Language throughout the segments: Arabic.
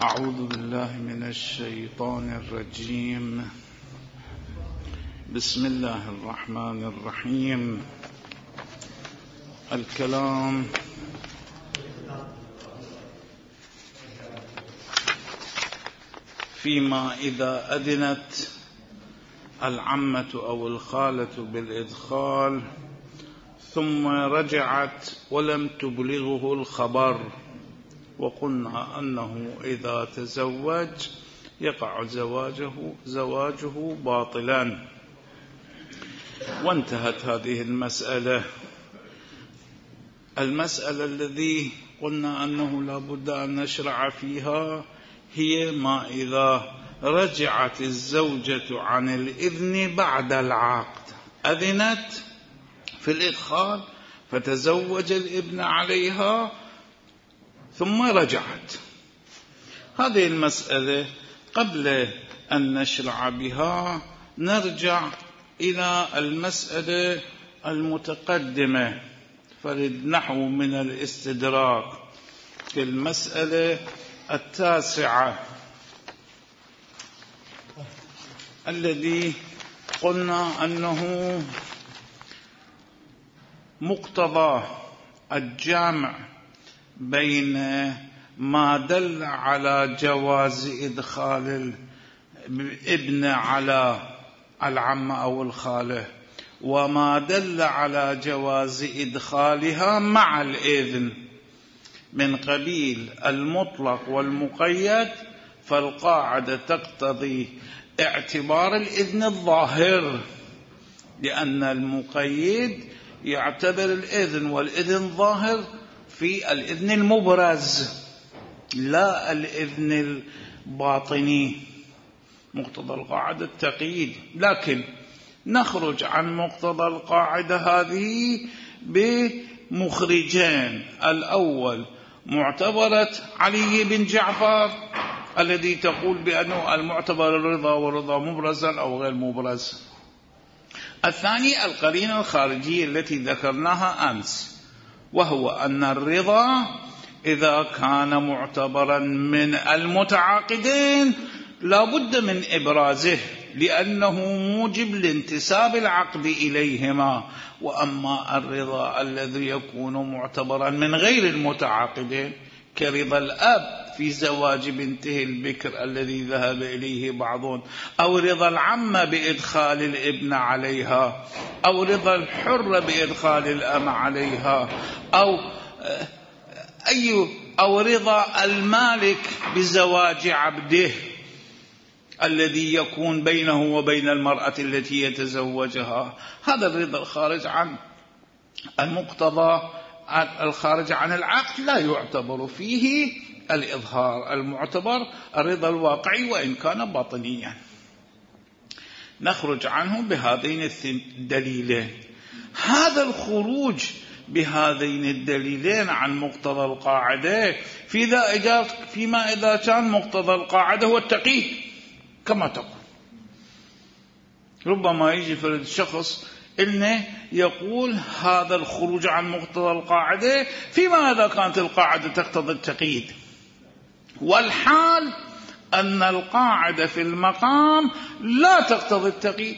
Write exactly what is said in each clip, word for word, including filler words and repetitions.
أعوذ بالله من الشيطان الرجيم. بسم الله الرحمن الرحيم. الكلام فيما إذا أذنت العمة أو الخالة بالإدخال ثم رجعت ولم تبلغه الخبر، وقلنا أنه إذا تزوج يقع زواجه زواجه باطلا، وانتهت هذه المسألة. المسألة الذي قلنا أنه لا بد أن نشرع فيها هي ما إذا رجعت الزوجة عن الإذن بعد العقد، أذنت في الإدخال فتزوج الابن عليها ثم رجعت. هذه المسألة قبل أن نشرع بها نرجع إلى المسألة المتقدمة، فلنحو من الاستدراك في المسألة التاسعة الذي قلنا أنه مقتضى الجامع بين ما دل على جواز إدخال الابن على العمة أو الخالة وما دل على جواز إدخالها مع الإذن من قبيل المطلق والمقيد، فالقاعدة تقتضي اعتبار الإذن الظاهر، لأن المقيد يعتبر الإذن والإذن ظاهر في الإذن المبرز لا الإذن الباطني. مقتضى القاعدة التقييد، لكن نخرج عن مقتضى القاعدة هذه بمخرجين. الأول معتبرة علي بن جعفر الذي تقول بأنه المعتبر الرضا والرضا مبرزا أو غير مبرز. الثاني القرينة الخارجية التي ذكرناها أمس، وهو أن الرضا إذا كان معتبرا من المتعاقدين لا بد من إبرازه لأنه موجب لانتساب العقد إليهما، وأما الرضا الذي يكون معتبرا من غير المتعاقدين كرضا الأب في زواج بنته البكر الذي ذهب إليه بعضهم، أو رضا العمة بإدخال الابن عليها، أو رضا الحر بإدخال الأم عليها، أو أي أو رضا المالك بزواج عبده الذي يكون بينه وبين المرأة التي يتزوجها. هذا الرضا الخارج عن المقتضى الخارج عن العقد لا يعتبر فيه الإظهار، المعتبر الرضا الواقعي وإن كان باطنيا. نخرج عنه بهذين الدليلين. هذا الخروج بهذين الدليلين عن مقتضى القاعدة فيما إذا كان مقتضى القاعدة هو التقييد كما تقول. ربما يجي فرد شخص إنه يقول هذا الخروج عن مقتضى القاعدة فيما إذا كانت القاعدة تقتضي التقييد، والحال أن القاعدة في المقام لا تقتضي التقييد،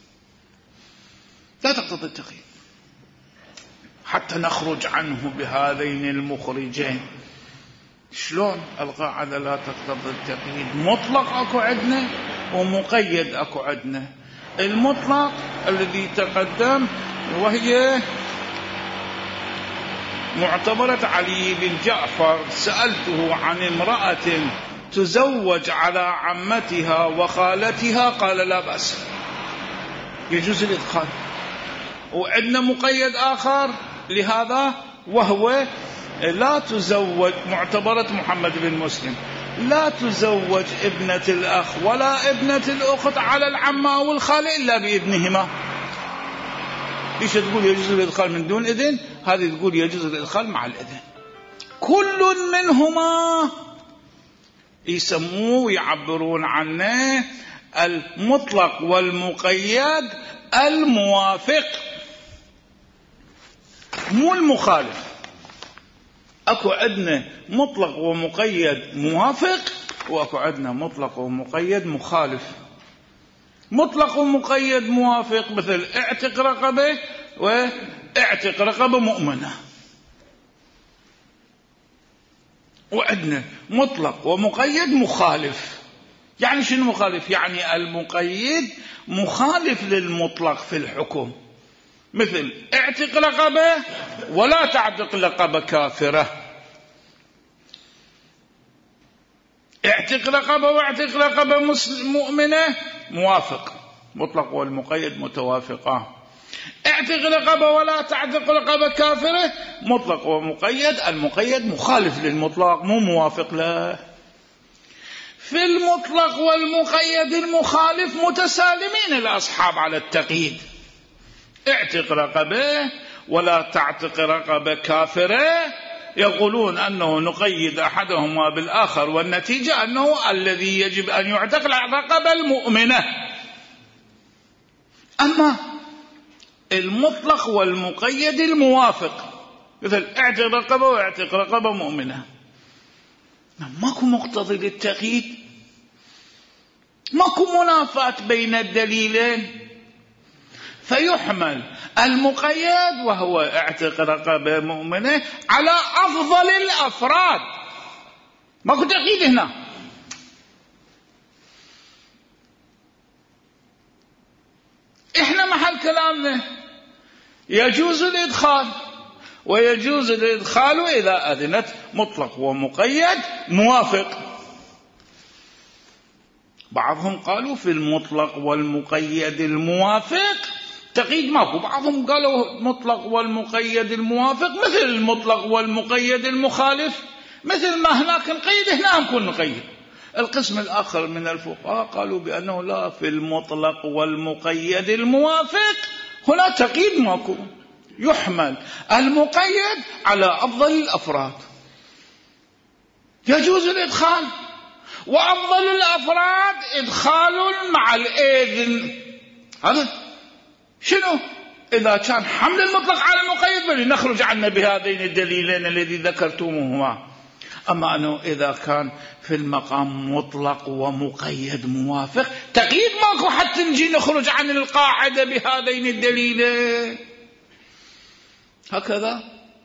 لا تقتضي التقييد، حتى نخرج عنه بهذين المخرجين. شلون القاعدة لا تقتضي التقييد؟ مطلق أكو عندنا ومقيد أكو عندنا. المطلق الذي تقدم وهي معتبرة علي بن جعفر، سألته عن امرأة تزوج على عمتها وخالتها قال لا بأس يجوز الإدخال. وعندنا مقيد آخر لهذا وهو لا تزوج معتبرة محمد بن مسلم، لا تزوج ابنة الأخ ولا ابنة الأخت على العمة أو الخالة إلا بإذنهما. ليش تقول يجوز الإدخال من دون إذن؟ هذه تقول يجوز الإدخال مع الإذن. كل منهما يسموه يعبرون عنه المطلق والمقيد الموافق مو المخالف. اكو عندنا مطلق ومقيد موافق، واكو عندنا مطلق ومقيد مخالف. مطلق ومقيد موافق، مثل اعتق رقبة واعتق رقبة مؤمنة. وعندنا مطلق ومقيد مخالف. يعني شنو مخالف؟ يعني المقيد مخالف للمطلق في الحكم، مثل اعتق رقبة ولا تعتق رقبة كافرة. اعتق رقبة واعتق رقبة مؤمنة موافق، مطلق والمقيد متوافقان. اعتق رقبة ولا تعتق رقبة كافرة مطلق ومقيد، المقيد مخالف للمطلق مو موافق له. في المطلق والمقيد المخالف متسالمين الأصحاب على التقييد. اعتق رقبة ولا تعتق رقبة كافرة يقولون أنه نقيد أحدهما بالآخر، والنتيجة أنه الذي يجب أن يعتق الرقبة المؤمنة. أما المطلق والمقيد الموافق، مثل اعتق رقبة واعتق رقبة مؤمنة، ماكو مقتضي للتقييد، ماكو منافاة بين الدليلين، فيحمل المقيد وهو اعتق رقبة مؤمنة على أفضل الأفراد. ماكو تقييد هنا. احنا محل كلامنا يجوز الإدخال، ويجوز الإدخال إذا أذنت مطلق ومقيد موافق. بعضهم قالوا في المطلق والمقيد الموافق تقييد ماكو، بعضهم قالوا مطلق والمقيد الموافق مثل المطلق والمقيد المخالف، مثل ما هناك نقيد هنا نكون نقيد. القسم الآخر من الفقهاء قالوا بأنه لا، في المطلق والمقيد الموافق هنا تقييد ماكو، يحمل المقيد على أفضل الأفراد، يجوز الإدخال، وأفضل الأفراد إدخال مع الإذن. هذا شنو؟ إذا كان حمل المطلق على المقيد بل نخرج عنا بهذين الدليلين الذي ذكرتموهما. أما أنه إذا كان في المقام مطلق ومقيد موافق تقييد ماكو حتى نجي نخرج عن القاعدة بهذين الدليلين. هكذا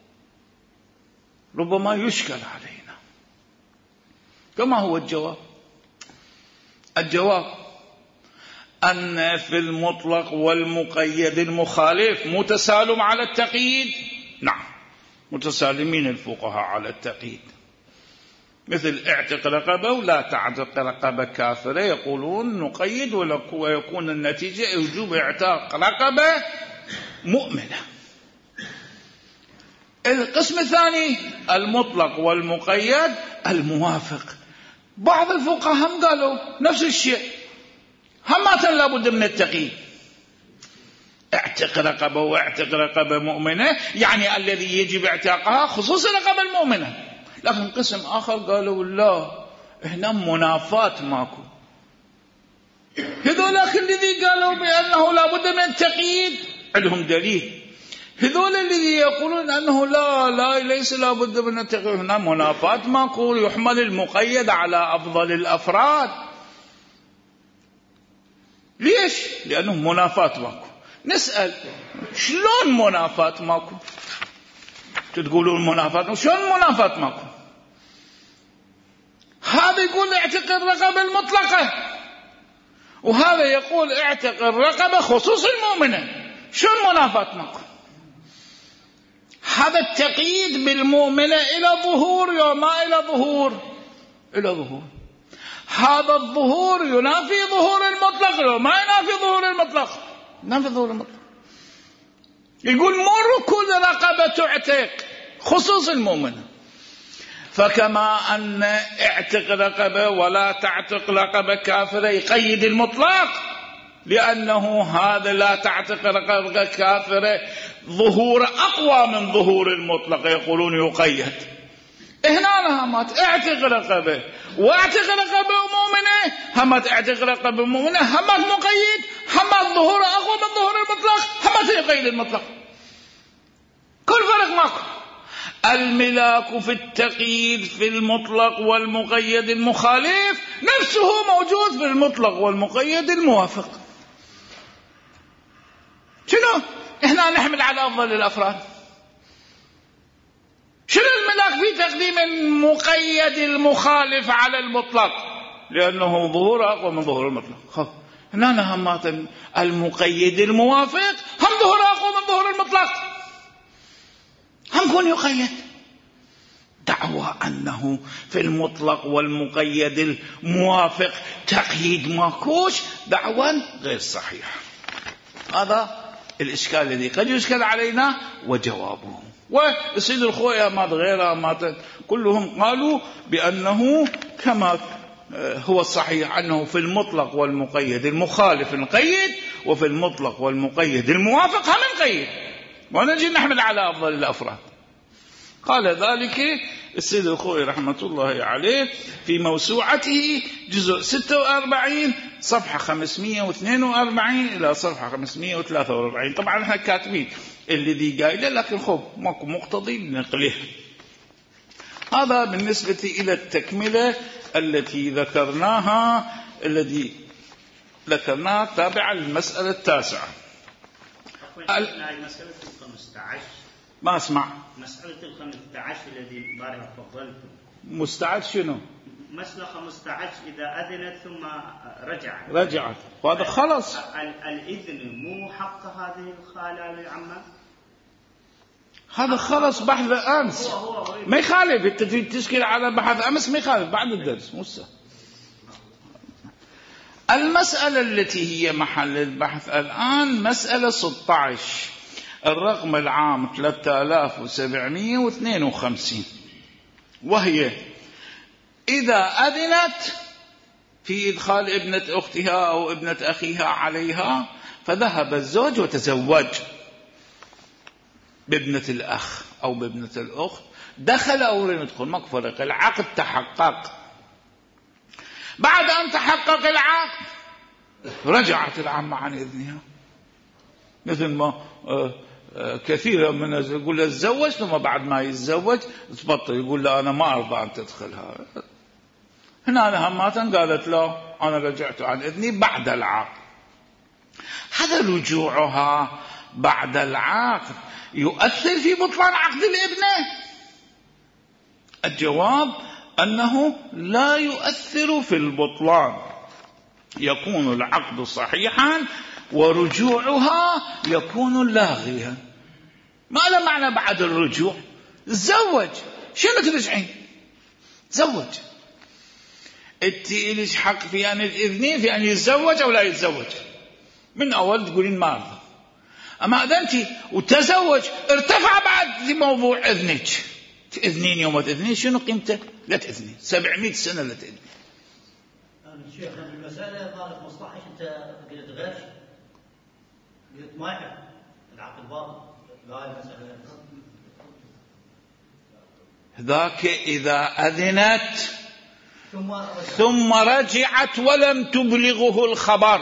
ربما يشكل علينا. كما هو الجواب؟ الجواب أن في المطلق والمقيد المخالف متسالم على التقييد. نعم، متسالمين الفقهاء على التقييد، مثل اعتق رقبة ولا تعتق رقبة كافرة يقولون نقيد ويكون النتيجة وجوب اعتاق رقبة مؤمنة. القسم الثاني المطلق والمقيد الموافق، بعض الفقهاء هم قالوا نفس الشيء، همات لابد من التقييد. اعتق رقبة واعتق رقبة مؤمنة يعني الذي يجب اعتاقها خصوصا رقبة المؤمنة. لكن قسم آخر قالوا لا، هنا منافات ماكو. هذولاك الذي قالوا بأنه لابد من التقييد عندهم دليل، هذول الذي يقولون أنه لا لا ليس لابد من التقييد، هنا منافات ماكو، يحمل المقيد على أفضل الأفراد. ليش؟ لأنه منافات ماكو. نسأل شلون منافات ماكو؟ تقولون منافات، شلون منافات ماكو؟ هذا يقول اعتق الرقبة المطلقة، وهذا يقول اعتق الرقبة خصوص المؤمنة، شلون منافات ماكو؟ هذا التقييد بالمؤمنة إلى ظهور وما إلى ظهور، إلى ظهور. هذا الظهور ينافي ظهور المطلق وما ينافي ظهور المطلق، ينافي ظهور المطلق. يقول مو ركود رقبة تعتق خصوص المؤمنة. فكما أن اعتق رقبة ولا تعتق رقبة كافرة يقيد المطلق، لأنه هذا لا تعتق رقبة كافرة ظهور أقوى من ظهور المطلق، يقولون يقيد. هنا همات اعتق رقبة واعتق رقبة مؤمنة، همات اعتق رقبة مؤمنة، همات مقيد، همات ظهور أقوى من ظهور المطلق، همات يقيد المطلق. كل فرق ماكو. الملاك في التقييد في المطلق والمقيد المخالف نفسه موجود في المطلق والمقيد الموافق. شنو؟ احنا نحمل على أفضل الأفراد. شنو الملاك في تقديم المقيد المخالف على المطلق؟ لأنه ظهور أقوى من ظهور المطلق. هنا همات المقيد الموافق هم ظهور أقوى من ظهور المطلق، هم كون يقيد. دعوى أنه في المطلق والمقيد الموافق تقييد ماكوش دعوى غير صحيحة. هذا الإشكال الذي قد يشكل علينا وجوابه. والسيد الخوئي ما غيره ما كلهم قالوا بأنه كما هو الصحيح أنه في المطلق والمقيد المخالف نقيد، وفي المطلق والمقيد الموافق هم نقيد، ونجي نحمل على أفضل الأفراد. قال ذلك السيد الخوئي رحمة الله عليه في موسوعته جزء ستة وأربعين صفحة خمسمائة واثنين وأربعين إلى صفحة خمسمائة وثلاثة وأربعين. طبعا احنا كاتبين الذي قايله، لكن خب ماكو مقتضي نقله. هذا بالنسبة إلى التكملة التي ذكرناها، الذي ذكرناها تابعة للمسألة التاسعة. مسألة الخمسة عشر ما أسمع. مسألة الخمسة عشر الذي بارها فضلته مستعد شنو؟ مسألة خمسة عشر إذا أذنت ثم رجعت رجعت وهذا خلص. الإذن مو حق هذه الخالة لعمة، هذا خلص بحث أمس، ما يخالف. أنت تشكل على بحث أمس ما يخالف بعد الدرس موسى. المسألة التي هي محل البحث الآن مسألة ستة عشر، الرقم العام ثلاثة آلاف وسبعمائة واثنين وخمسين، وهي إذا أذنت في إدخال ابنة أختها أو ابنة أخيها عليها، فذهب الزوج وتزوج بابنة الأخ أو بابنة الأخت، دخل أو لم يدخل ما فرق، العقد تحقق. بعد أن تحقق العقد رجعت العمة عن إذنها، مثل ما كثيرا من يقول له تزوج، ثم بعد ما يتزوج تبطل يقول له أنا ما أرضى أن تدخلها. هنا أنا هماتا قالت له أنا رجعت عن إذني بعد العقد. هذا رجوعها بعد العقد يؤثر في بطلان عقد الابنة؟ الجواب أنه لا يؤثر في البطلان، يكون العقد صحيحا ورجوعها يكون لاغيا. ما له معنى بعد الرجوع؟ تزوج، شنو ترجعين؟ تزوج، انت ليش حق في أن الإذنين في أن يتزوج أو لا يتزوج؟ من أول تقولين ما أرضى، أما أذنتي وتزوج ارتفع بعد في موضوع إذنك. تأذنين يوم تأذنين شنو قيمته؟ لا تأذنين سبعمائة سنة لا تأذنين. الشيخ في المسألة قال مصلحة أنت قلت غير قلت ما يحب العقد باطل. ذاك إذا أذنت ثم رجعت ولم تبلغه الخبر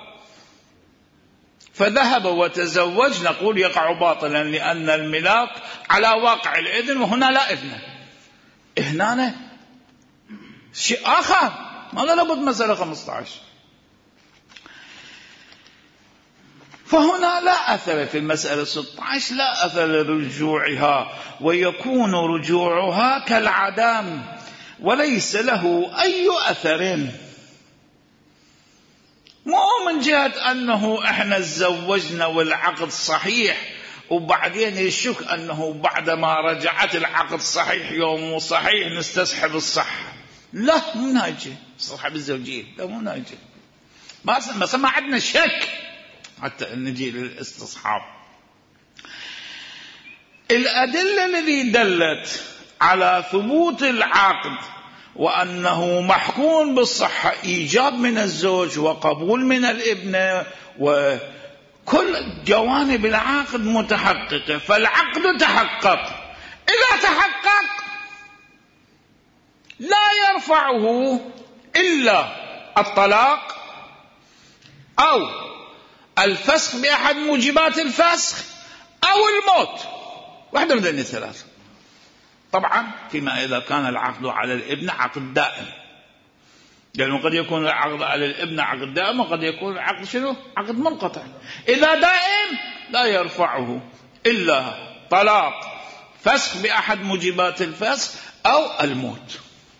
فذهب وتزوج، نقول يقع باطلا، لأن الملاك على واقع الإذن وهنا لا إذن. هنا شيء آخر، ماذا لابد مسألة خمسة عشر. فهنا لا أثر في المسألة ستة عشر، لا أثر لرجوعها، ويكون رجوعها كالعدم وليس له أي أثر. مو من جهة أنه إحنا تزوجنا والعقد صحيح وبعدين يشك أنه بعدما رجعت العقد صحيح يوم صحيح نستسحب الصحة، لا مو ناجي صحب الزوجية، لا مو ناجي. ما ما عندنا شك حتى نجي للاستصحاب. الأدلة التي دلت على ثبوت العقد وأنه محكوم بالصحة، إيجاب من الزوج وقبول من الابنة وكل جوانب العقد متحققة، فالعقد تحقق. إذا تحقق لا يرفعه إلا الطلاق أو الفسخ بأحد موجبات الفسخ أو الموت، واحدة من ذلك الثلاثة. طبعا فيما إذا كان العقد على الابن عقد دائم، لأنه قد يكون العقد على الابن عقد دائم وقد يكون العقد شنو؟ عقد منقطع. إذا دائم لا يرفعه إلا طلاق، فسخ بأحد موجبات الفسخ أو الموت.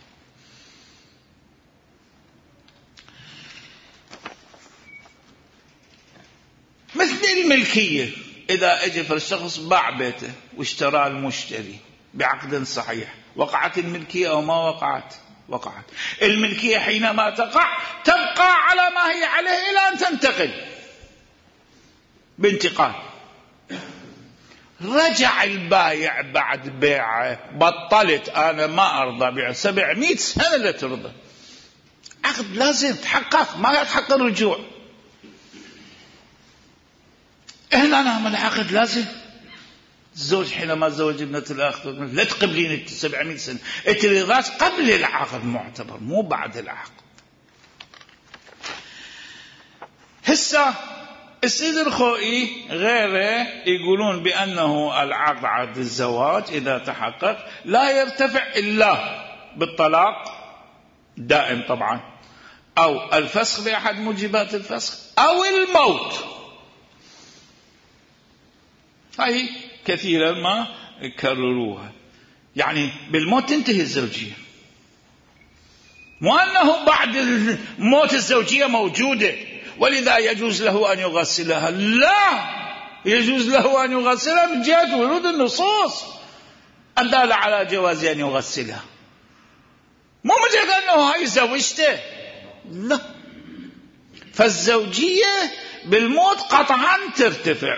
مثل الملكية، إذا أجى الشخص باع بيته واشترى المشتري بعقد صحيح، وقعت الملكية أو ما وقعت؟ وقعت. الملكية حينما تقع تبقى على ما هي عليه إلى أن تنتقل بانتقال. رجع البايع بعد بيعه، بطلت أنا ما أرضى بيع، سبعمائة سنة لا ترضى، عقد لازم تحقق، ما يتحقق الرجوع. هنا نعمل عقد لازم. الزوج حينما زوج ابنة الأخ لا تقبلين سبعمائة سنة، التريضات قبل العقد معتبر مو بعد العقد. هسه السيد الخوئي غيره يقولون بأنه العقد عقد الزواج إذا تحقق لا يرتفع إلا بالطلاق دائم طبعا، أو الفسخ بأحد موجبات الفسخ، أو الموت. هاي كثيرا ما يكرروها، يعني بالموت تنتهي الزوجية، مو أنه بعد الموت الزوجية موجودة ولذا يجوز له أن يغسلها، لا، يجوز له أن يغسلها من جهة ورود النصوص الدالة على جواز أن يغسلها، مو من جهة أنه هاي زوجته، لا. فالزوجية بالموت قطعا ترتفع.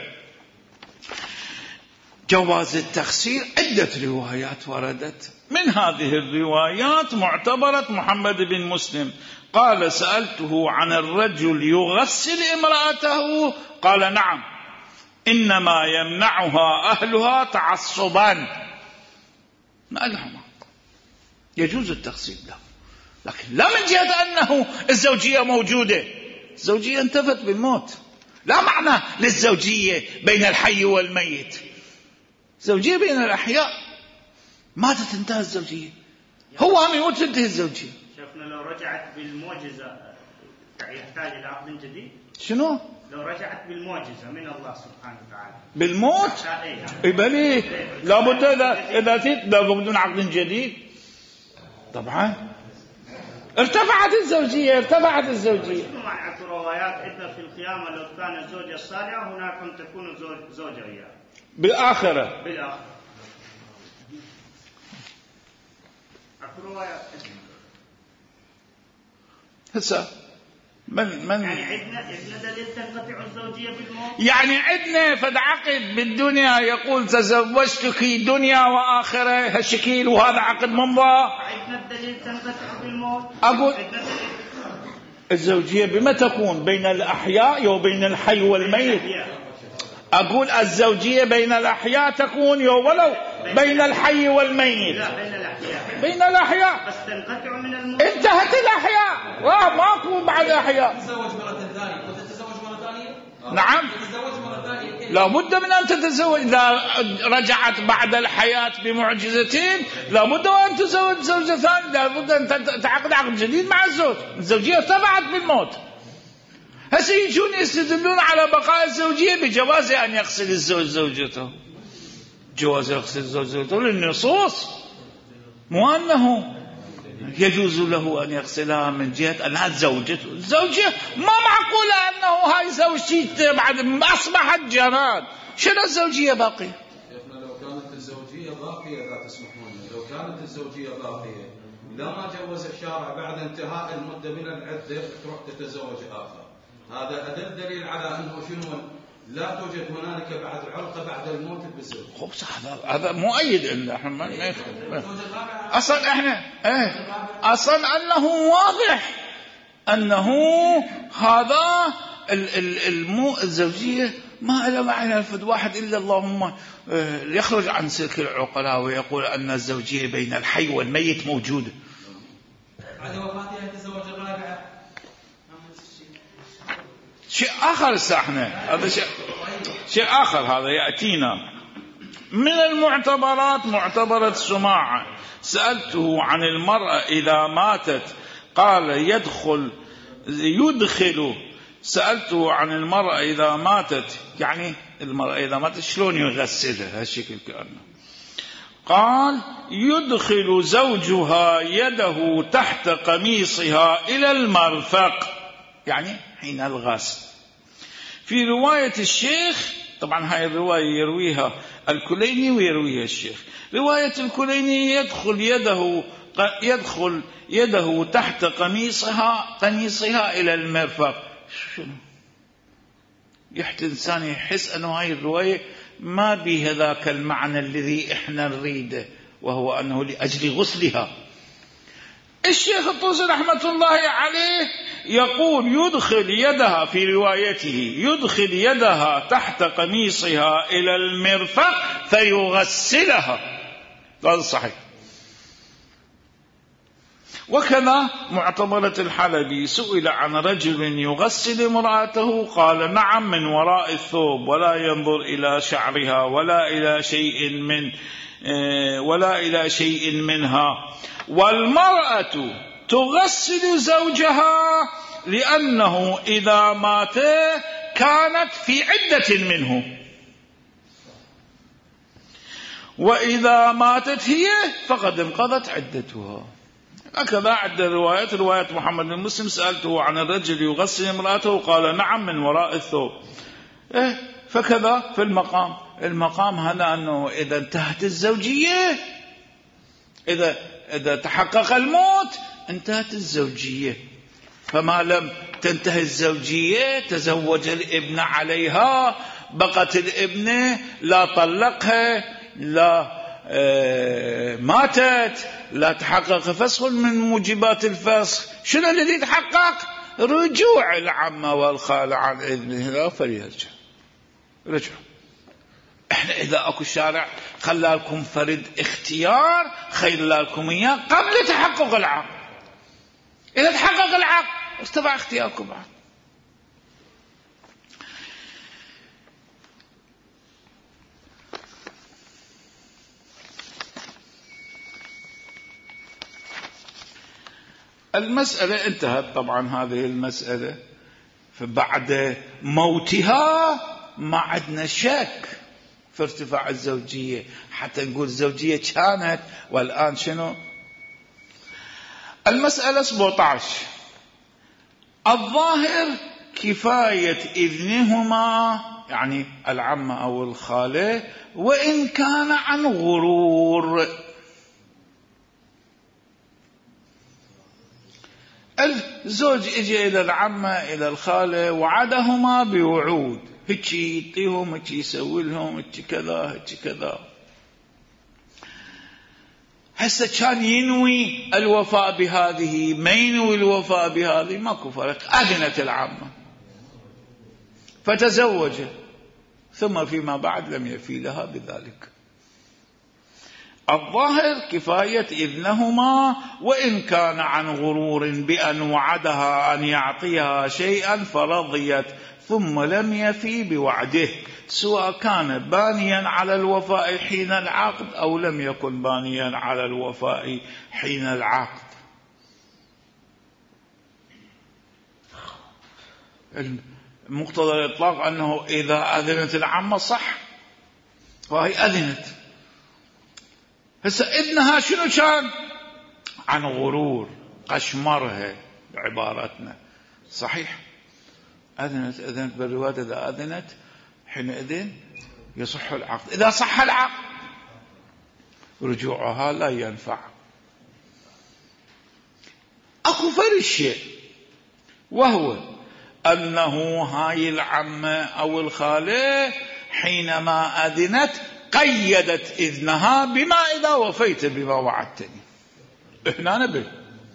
جواز التخسير عدة روايات وردت، من هذه الروايات معتبرة محمد بن مسلم قال سألته عن الرجل يغسل امرأته قال نعم، إنما يمنعها أهلها تعصبا، ما لهم يجوز التخسير له، لكن لا من جهة أنه الزوجية موجودة، الزوجية انتفت بالموت، لا معنى للزوجية بين الحي والميت، زوجية بين الأحياء ماتت تنتهي الزوجية، هو هم يموت تنتهي الزوجية. شفنا لو رجعت بالمعجزة يحتاج إلى عقد جديد. شنو؟ لو رجعت بالمعجزة من الله سبحانه وتعالى بالموت يبالي لابد إذا إذا تيت لابد من عقد جديد طبعا. ارتفعت الزوجية، ارتفعت الزوجية. شنو معنى روايات عندنا في القيامة لو كان الزوجة الصالحة هناك تكون زوجة وياه بالآخرة. بالآخرة. روايات. هسه من من يعني عندنا عندنا دليل تنقطع الزوجية بالموت. يعني عندنا فد عقد بالدنيا يقول تزوجتك دنيا وآخرة هالشكل وهذا عقد ممضى. عندنا الدليل تنقطع بالموت. أقول الزوجية بما تكون بين الأحياء وبين الحي والميت. أقول الزوجية بين الأحياء تكون يو ولو بين الحي والميت. لا بين الأحياء. بين الأحياء. بس تنقطع من الموت. انتهت الأحياء. واه ماكو بعد أحياء. تتزوج مرة ثانية. وتتزوج مرة ثانية. نعم. تتزوج مرة ثانية. لا بد من أن تتزوج إذا رجعت بعد الحياة بمعجزتين لا بد أن تتزوج زوجة ثانية، لا بد أن تعقد عقد جديد مع الزوج. الزوجية ارتفعت بالموت. هسه يجون يستدلون على بقاء الزوجية بجواز أن يغسل الزوج زوجته، جواز يغسل الزوج زوجته للنصوص، مو أنه يجوز له أن يغسلها من جهة أنها زوجته. الزوجة ما معقولة أنه هاي زوجته بعد أصبحت جراد، شنو الزوجية باقية؟ لو كانت الزوجية باقية لا تسمحون، لو كانت الزوجية باقية لما جوز الشارع بعد انتهاء المدة من العدة تروح تتزوج آخر. هذا أدل دليل على أنه شنو لا توجد هنالك بعد علقة بعد الموت بالزوج. خبص هذا هذا مؤيد إن احنا ما يدخل أصلا احنا ايه أصلا أنه واضح أنه هذا المو الزوجية ما له معنى الفد واحد إلا اللهم يخرج عن سلك العقلاء ويقول أن الزوجية بين الحي والميت موجودة. بعد وفاتها يتزوج الرابعة. شيء آخر احنا هذا شيء شيء آخر هذا يأتينا. من المعتبرات معتبرة سماعة. سألته عن المرأة إذا ماتت قال يدخل يدخل سألته عن المرأة إذا ماتت، يعني المرأة إذا ماتت شلون يغسلها هالشكل كأنه، قال يدخل زوجها يده تحت قميصها إلى المرفق، يعني حين الغسل. في رواية الشيخ، طبعا هاي الرواية يرويها الكليني ويرويها الشيخ، رواية الكليني يدخل يده يدخل يده تحت قميصها قميصها إلى المرفق. شنو يحتى إنسان يحس أنه هاي الرواية ما بها ذاك المعنى الذي إحنا نريده، وهو أنه لأجل غسلها. الشيخ الطوسي رحمة الله عليه يقول يدخل يدها في روايته يدخل يدها تحت قميصها إلى المرفق فيغسلها، هذا صحيح. وكذا معتبرة الحلبي سئل عن رجل يغسل امرأته قال نعم من وراء الثوب، ولا ينظر إلى شعرها ولا إلى شيء من ولا إلى شيء منها. والمرأة تغسل زوجها لأنه إذا مات كانت في عدة منه، وإذا ماتت هي فقد انقضت عدتها. هكذا عدة روايات. رواية محمد بن مسلم سألته عن الرجل يغسل امرأته قال نعم من وراء الثوب. إيه فكذا في المقام المقام هذا أنه إذا انتهت الزوجية، إذا إذا تحقق الموت انتهت الزوجية، فما لم تنتهي الزوجية تزوج الابن عليها، بقت الابنة لا طلقها لا آه ماتت لا تحقق فسخ من موجبات الفسخ. شنو الذي يتحقق؟ رجوع العمة والخالة عن إذنه فليرجع رجع. احنا اذا اكو شارع خلى لكم فرد اختيار خير لكم اياه قبل تحقق العقد، اذا تحقق العقد استبع اختياركم بعد. المسألة انتهت طبعا هذه المسألة، فبعد موتها ما عندنا شك في ارتفاع الزوجية حتى نقول الزوجية كانت والآن شنو. المسألة سبعة عشر الظاهر كفاية إذنهما يعني العمة أو الخالة وإن كان عن غرور. الزوج اجى إلى العمة إلى الخالة وعدهما بوعود، هيك يعطيهم هيك يسوي لهم هيك كذا هيك كذا. هسه كان ينوي الوفاء بهذه ما ينوي الوفاء بهذه ماكو فرق. أذنت العمة فتزوج ثم فيما بعد لم يفي لها بذلك. الظاهر كفاية إذنهما وإن كان عن غرور بأن وعدها أن يعطيها شيئا فرضيت ثم لم يفي بوعده، سواء كان بانيا على الوفاء حين العقد أو لم يكن بانيا على الوفاء حين العقد. مقتضى الإطلاق أنه إذا أذنت العمة صح، وهي أذنت. هسه إذنها شنو كان؟ عن غرور، قشمرها بعبارتنا. صحيح أذنت أذنت بالرواية إذا أذنت حينئذ يصح العقد. إذا صح العقد رجوعها لا ينفع. أكو فرق شيء وهو أنه هاي العمة أو الخالة حينما أذنت قيدت إذنها بما إذا وفيت بما وعدتني. إحنا نبي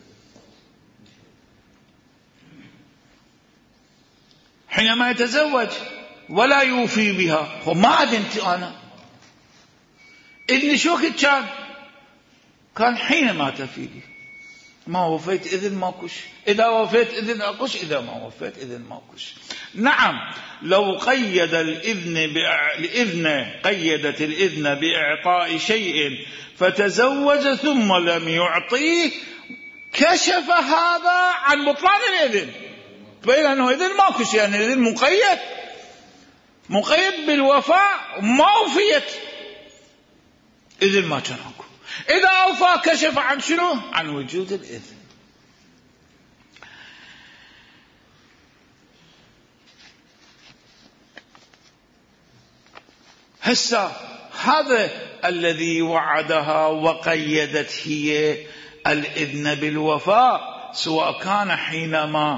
حينما يتزوج ولا يوفي بها وما أذنت أنا إذن شو كان؟ كان حينما تفيدي ما وفيت إذن ماكوش، إذا وفيت إذن أكوش، إذا ما وفيت إذن ماكوش. نعم لو قيد الإذن الإذن قيدت الإذن بإعطاء شيء فتزوج ثم لم يعطيه كشف هذا عن بطلان الإذن، بين أنه إذن ماكوش، يعني الإذن مقيد مقيد بالوفاء، ما وفيت إذن ما كان أكو. إذا أوفى كشف عن شنو؟ عن وجود الإذن. هسه هذا الذي وعدها وقيدت هي الإذن بالوفاء، سواء كان حينما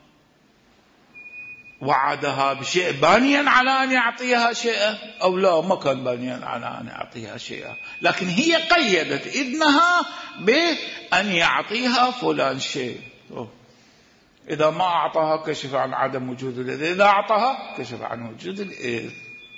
وعدها بشيء بانيا على أن يعطيها شيئا أو لا، ما كان بانيا على أن يعطيها شيئا، لكن هي قيدت إذنها بأن يعطيها فلان شيء. إذا ما أعطاها كشف عن عدم وجود الإذن، إذا أعطاها كشف عن وجود الإذن.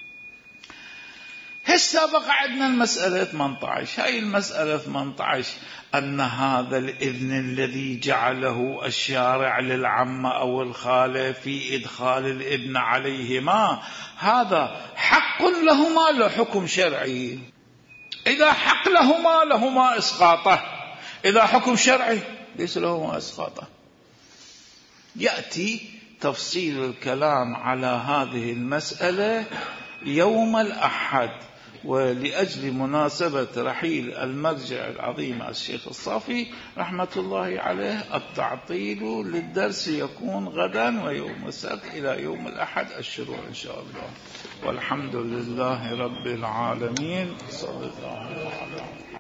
هسه بقى عندنا المسألة ثمانية عشر. هاي المسألة ثمانية عشر أن هذا الإذن الذي جعله الشارع للعمة أو الخالة في إدخال الابن عليهما، هذا حق لهما لحكم شرعي. إذا حق لهما لهما إسقاطه، إذا حكم شرعي ليس لهما إسقاطه. يأتي تفصيل الكلام على هذه المسألة يوم الأحد. ولأجل مناسبة رحيل المرجع العظيم الشيخ الصافي رحمة الله عليه، التعطيل للدرس يكون غدا ويوم السبت إلى يوم الأحد الشروع إن شاء الله. والحمد لله رب العالمين. صلى الله عليه وسلم.